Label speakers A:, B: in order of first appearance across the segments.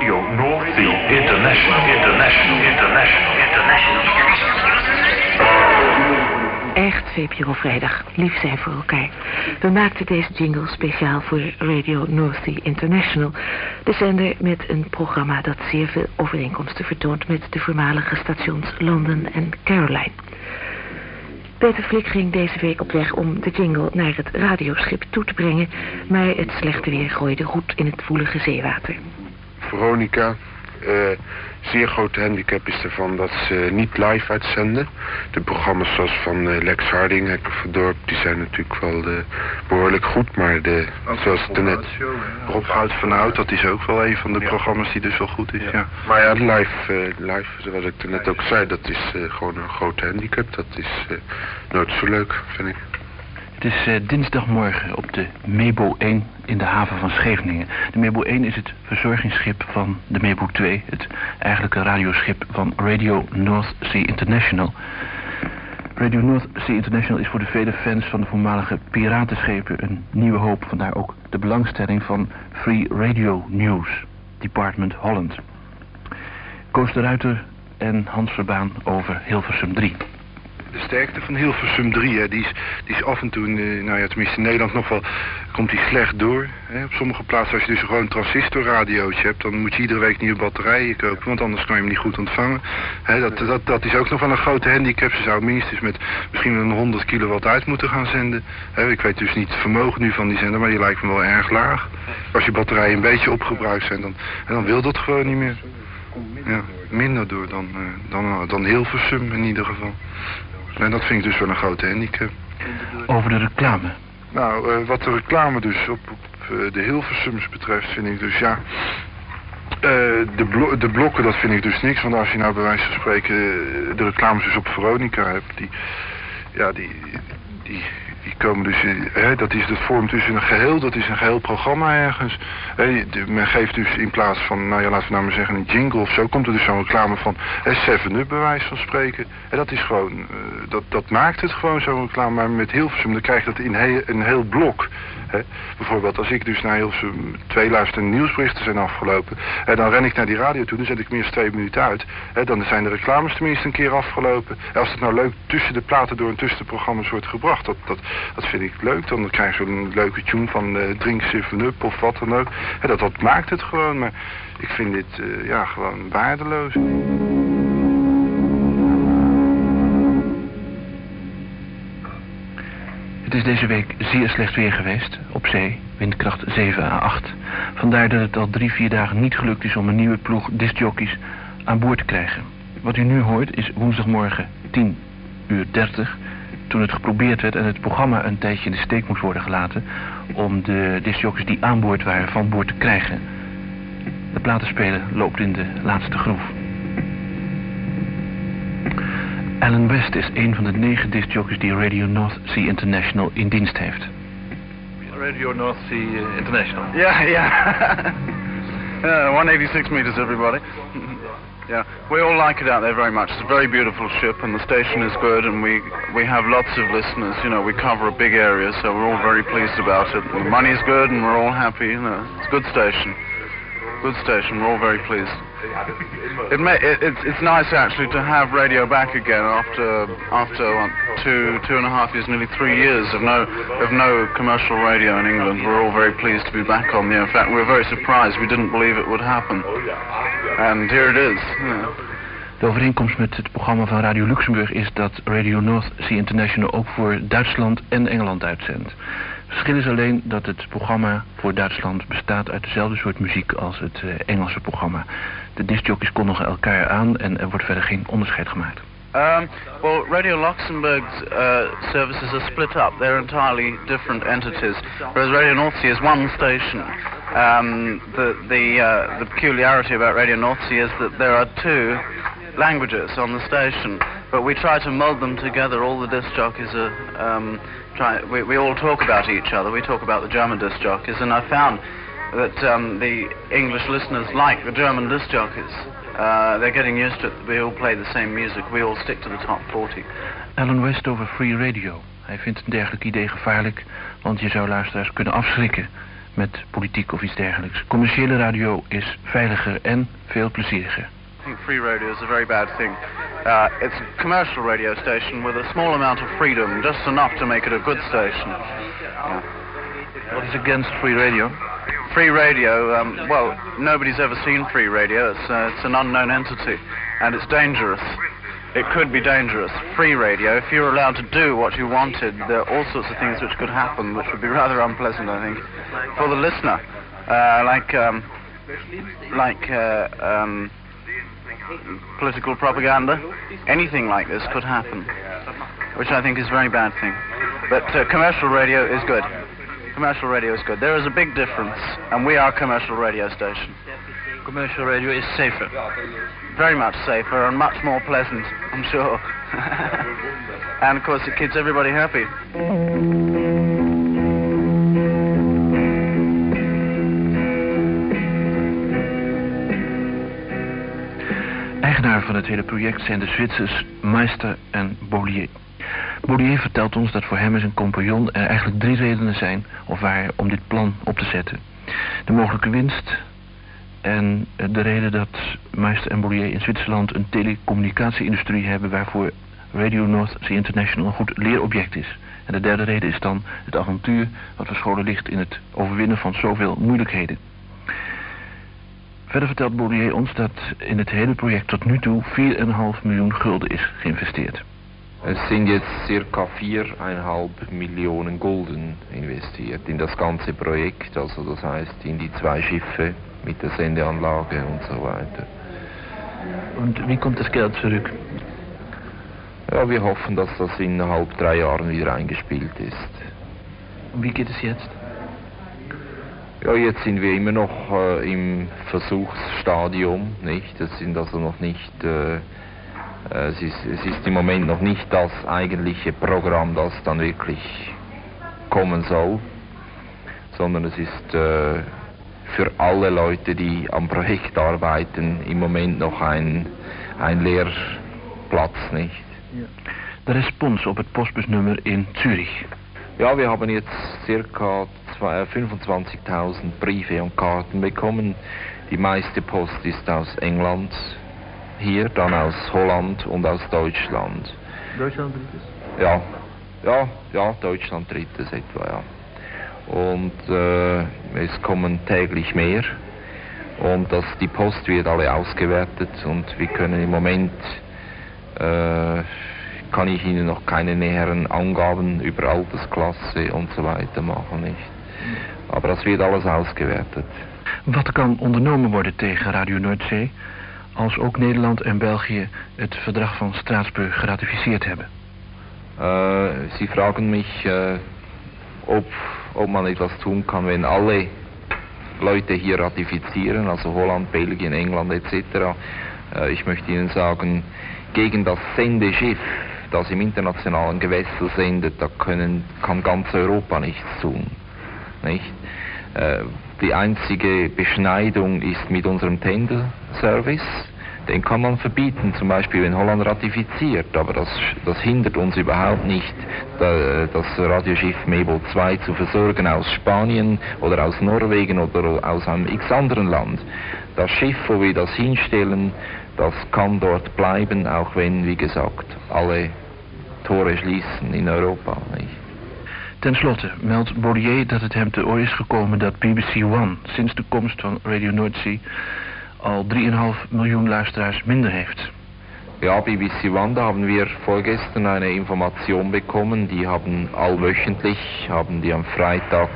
A: Radio North Sea International.
B: Echt VPRO Vrijdag, lief zijn voor elkaar. We maakten deze jingle speciaal voor Radio North Sea International. De zender met een programma dat zeer veel overeenkomsten vertoont met de voormalige stations London en Caroline. Peter Flik ging deze week op weg om de jingle naar het radioschip toe te brengen, maar het slechte weer gooide goed in het woelige zeewater.
C: Veronica, zeer grote handicap is ervan dat ze niet live uitzenden. De programma's zoals van Lex Harding, Hek of het Dorp, die zijn natuurlijk wel behoorlijk goed, maar zoals het net...
D: Rob Goud van Oud, dat is ook wel een van de programma's die dus wel goed is, ja.
C: Maar ja, live, zoals ik er net ook zei, dat is gewoon een grote handicap. Dat is nooit zo leuk, vind ik.
E: Het is dinsdagmorgen op de Mebo 1 in de haven van Scheveningen. De Mebo 1 is het verzorgingsschip van de Mebo 2, het eigenlijke radioschip van Radio North Sea International. Radio North Sea International is voor de vele fans van de voormalige piratenschepen een nieuwe hoop. Vandaar ook de belangstelling van Free Radio News, Department Holland. Koos de Ruiter en Hans Verbaan over Hilversum 3.
D: De sterkte van Hilversum 3, hè, die is af en toe, tenminste in Nederland nog wel, komt die slecht door. Hè. Op sommige plaatsen, als je dus gewoon een transistorradiootje hebt, dan moet je iedere week nieuwe batterijen kopen, want anders kan je hem niet goed ontvangen. Hè, dat is ook nog wel een grote handicap. Ze zou minstens met misschien een 100 kilowatt uit moeten gaan zenden. Hè, ik weet dus niet het vermogen nu van die zender, maar die lijkt me wel erg laag. Als je batterijen een beetje opgebruikt zijn, dan wil dat gewoon niet meer. Ja, minder door dan Hilversum in ieder geval. En dat vind ik dus wel een grote handicap.
E: Over de reclame.
D: Nou, wat de reclame dus op de Hilversums betreft, vind ik dus ja... de blokken, dat vind ik dus niks. Want als je nou bij wijze van spreken de reclames dus op Veronica hebt, die komen dus, dat vormt dus een geheel, dat is een geheel programma ergens. Men geeft dus in plaats van, laten we nou maar zeggen een jingle of zo, komt er dus zo'n reclame van 7-Up bij wijze van spreken. Dat is gewoon, dat maakt het gewoon zo'n reclame, maar met Hilversum dan krijg je dat in een heel blok. Bijvoorbeeld als ik dus naar Hilversum 2 luister en nieuwsberichten zijn afgelopen, dan ren ik naar die radio toe, dan zet ik minstens 2 minuten uit. Dan zijn de reclames tenminste een keer afgelopen. Als het nou leuk tussen de platen door en tussen de programma's wordt gebracht, dat vind ik leuk. Dan krijg je zo'n leuke tune van Drink 7-Up of wat dan ook. Dat maakt het gewoon, maar ik vind dit gewoon waardeloos.
E: Het is deze week zeer slecht weer geweest, op zee, windkracht 7 à 8. Vandaar dat het al 3-4 dagen niet gelukt is om een nieuwe ploeg discjockeys aan boord te krijgen. Wat u nu hoort is woensdagmorgen 10:30, toen het geprobeerd werd en het programma een tijdje in de steek moest worden gelaten om de discjockeys die aan boord waren van boord te krijgen. De platenspeler loopt in de laatste groef. Alan West is een van de 9 discjockeys die Radio North Sea International in dienst heeft.
F: Radio North Sea International.
G: Yeah. 186 meters, everybody. Yeah, we all like it out there very much. It's a very beautiful ship, and the station is good, and we have lots of listeners. You know, we cover a big area, so we're all very pleased about it. The money's good, and we're all happy. You know, it's a good station. Good station. We're all very pleased. It's nice actually to have radio back again after 2.5 years, nearly 3 years of no commercial radio in England. We're all very pleased to be back on there. In fact, we were very surprised. We didn't believe it would happen, and here it is. Yeah.
E: De overeenkomst met het programma van Radio Luxemburg is dat Radio North Sea International ook voor Duitsland en Engeland uitzendt. Het verschil is alleen dat het programma voor Duitsland bestaat uit dezelfde soort muziek als het Engelse programma. De discjockeys kondigen elkaar aan en er wordt verder geen onderscheid gemaakt.
G: Well, Radio Luxembourg's services are split up. They're entirely different entities. Whereas Radio North Sea is one station. The peculiarity about Radio North Sea is that there are 2 languages on the station, but we try to mold them together. All the disc jockeys are we all talk about each other. We talk about the German disc jockeys, and I found that the English listeners like the German disc jockeys. They're getting used to it. We all play the same music. We all stick to the top 40.
E: Alan West over Free Radio. Hij vindt een dergelijk idee gevaarlijk, want je zou luisteraars kunnen afschrikken met politiek of iets dergelijks. Commerciële radio is veiliger en veel plezieriger.
G: I think free radio is a very bad thing. It's a commercial radio station with a small amount of freedom, just enough to make it a good station. Yeah.
E: What is against free radio?
G: Free radio, well, nobody's ever seen free radio. It's an unknown entity, and it's dangerous. It could be dangerous. Free radio, if you're allowed to do what you wanted, there are all sorts of things which could happen, which would be rather unpleasant, I think, for the listener. Political propaganda, anything like this could happen, which I think is a very bad thing. But commercial radio is good. Commercial radio is good. There is a big difference, and we are a commercial radio station.
E: Commercial radio is safer.
G: Very much safer and much more pleasant, I'm sure. And of course it keeps everybody happy.
E: Eigenaar van het hele project zijn de Zwitsers Meister en Beaulier. Beaulier vertelt ons dat voor hem en zijn compagnon er eigenlijk 3 redenen zijn of waren om dit plan op te zetten. De mogelijke winst en de reden dat Meister en Beaulier in Zwitserland een telecommunicatie-industrie hebben waarvoor Radio North Sea International een goed leerobject is. En de derde reden is dan het avontuur wat verscholen ligt in het overwinnen van zoveel moeilijkheden. Verder vertelt Beaulier ons dat in het hele project tot nu toe 4,5 miljoen gulden is geïnvesteerd.
A: Es sind jetzt circa 4,5 Millionen Gulden investiert in das ganze Projekt, also das heißt in die 2 Schiffe mit der Sendeanlage und so weiter.
E: Und wie kommt das Geld zurück?
A: Ja, wir hoffen, dass das innerhalb 3 Jahren wieder eingespielt ist.
E: Und wie geht es jetzt?
A: Ja, jetzt sind wir immer noch im Versuchsstadium, nicht? Das sind also noch nicht... Es ist im Moment noch nicht das eigentliche Programm, das dann wirklich kommen soll, sondern es ist für alle Leute, die am Projekt arbeiten, im Moment noch ein Leerplatz, nicht?
E: Ja. De respons op het postbusnummer in Zürich.
A: Ja, wir haben jetzt circa 25.000 Briefe und Karten bekommen. Die meiste Post ist aus England. Hier, dann aus Holland und aus Deutschland.
E: Deutschland drittes?
A: Ja, Deutschland drittes etwa, ja. Und es kommen täglich mehr und die Post wird alle ausgewertet und wir können im Moment, kann ich Ihnen noch keine näheren Angaben über Altersklasse und so weiter machen, nicht. Aber das wird alles ausgewertet.
E: Wat kan ondernomen worden tegen Radio Noordzee als ook Nederland en België het verdrag van Straatsburg geratificeerd hebben?
A: Sie fragen mich, ob man etwas tun kann, wenn alle Leute hier ratifizieren, also Holland, Belgien, England etc. Ich möchte Ihnen sagen, gegen das Sendeschiff, das im internationalen Gewässer sendet, da kann ganz Europa nichts tun. Nicht? Die einzige Beschneidung ist mit unserem Tender-Service. Den kann man verbieten, zum Beispiel wenn Holland ratifiziert, aber das hindert uns überhaupt nicht, das Radioschiff Mebo 2 zu versorgen aus Spanien oder aus Norwegen oder aus einem x anderen Land. Das Schiff, wo wir das hinstellen, das kann dort bleiben, auch wenn, wie gesagt, alle Tore schließen in Europa. Nicht?
E: Ten slotte meldt Beaulier dat het hem te oor is gekomen dat BBC One sinds de komst van Radio Noordzee al 3,5 miljoen luisteraars minder heeft.
A: Ja, BBC One, da haben wir vorgestern eine Information bekommen, die haben allwöchentlich, haben die am Freitag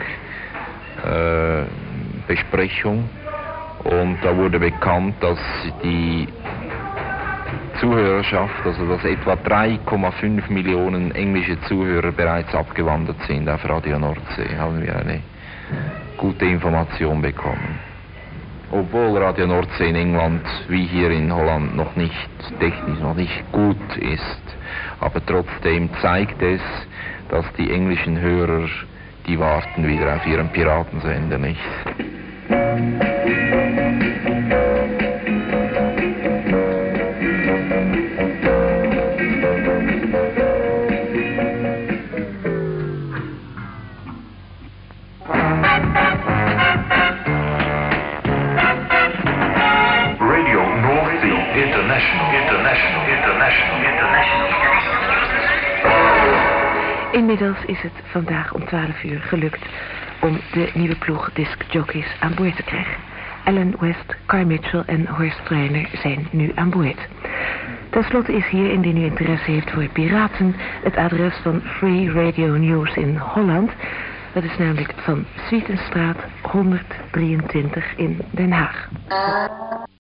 A: Besprechung und da wurde bekannt, dass die Zuhörerschaft, also dass etwa 3,5 Millionen englische Zuhörer bereits abgewandert sind auf Radio Nordsee, haben wir eine gute Information bekommen. Obwohl Radio Nordsee in England wie hier in Holland noch nicht technisch noch nicht gut ist, aber trotzdem zeigt es, dass die englischen Hörer, die warten wieder auf ihren Piratensender, nicht?
B: Inmiddels is het vandaag om 12 uur gelukt om de nieuwe ploeg discjockeys aan boord te krijgen. Alan West, Carl Mitchell en Horst Reiner zijn nu aan boord. Ten slotte is hier, indien u interesse heeft voor piraten, het adres van Free Radio News in Holland. Dat is namelijk van Sweetenstraat 123 in Den Haag.